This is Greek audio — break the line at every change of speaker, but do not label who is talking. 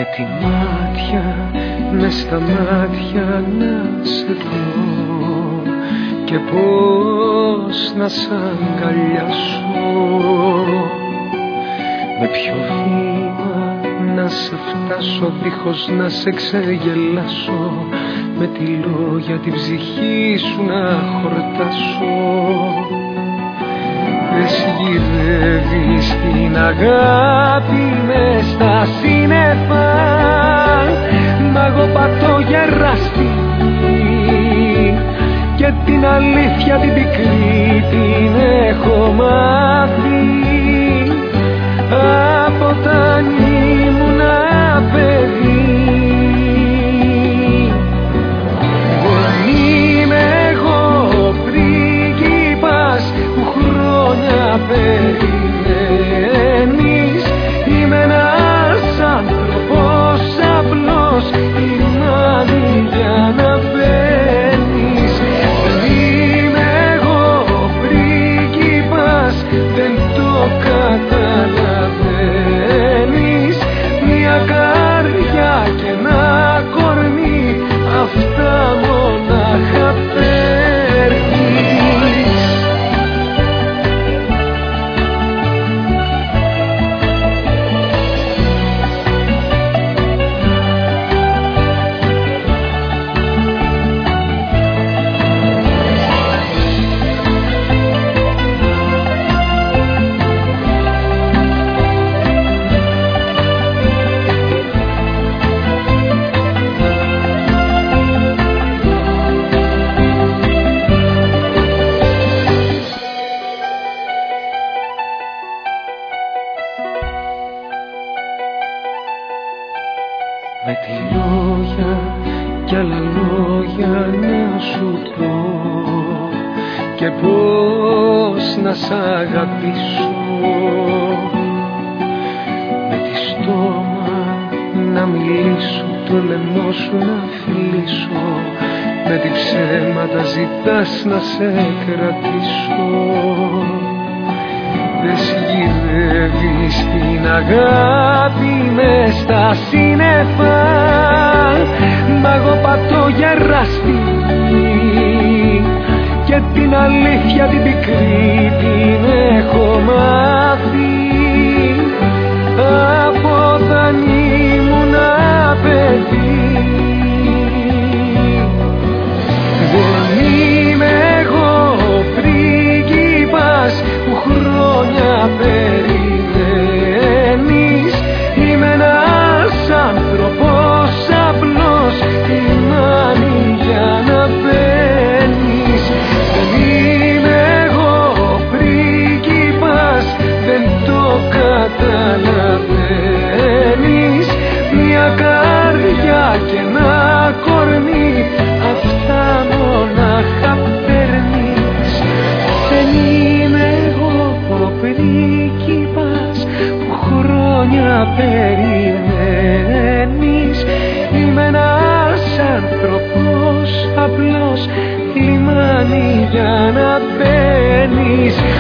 τη μάτια, μες στα μάτια να σε δω και πώς να σ' αγκαλιάσω, με ποιο βήμα να σε φτάσω δίχως να σε ξεγελάσω, με τη λόγια την ψυχή σου να χορτάσω. Δες γυρεύεις την αγάπη μες στα σύννεφα, μα εγώ πατώ γεραστή και την αλήθεια την πικρή την έχω μάθει από όταν ήμουνα παιδί. Δεν είμαι εγώ ο πρίγκιπας που χρόνια περιμένεις, είμαι ένας άνθρωπος απλός, λιμάνι για να μπαίνεις. Δεν είμαι εγώ ο πρίγκιπας, δεν το καταλαβαίνεις, μια καρδιά και ένα κορμί, αυτά μονάχα παίρνεις. Με τη λόγια κι άλλα λόγια να σου πω και πώς να σ' αγαπήσω, με τη στόμα να μιλήσω, το λαιμό σου να φιλήσω, με τι ψέματα ζητάς να σε κρατήσω. Δες γυρεύεις την αγάπη μες στα σύννεφα, μα εγώ πατώ γεραστή και την αλήθεια την πικρή την έχω μάθει από όταν ήμουνα παιδί. Δεν είμαι εγώ ο πρίγκιπας που χρόνια περιμένεις, είμαι ένας άνθρωπος απλός, λιμάνι για να μπαίνεις. Δεν είμαι εγώ ο πρίγκιπας, δεν το καταλαβαίνεις, μια καρδιά και ένα κορμί, αυτά μονάχα παίρνεις. Δεν είμαι εγώ ο πρίγκιπας που χρόνια περιμένεις, είμαι ένας άνθρωπος απλός, λιμάνι για να μπαίνεις.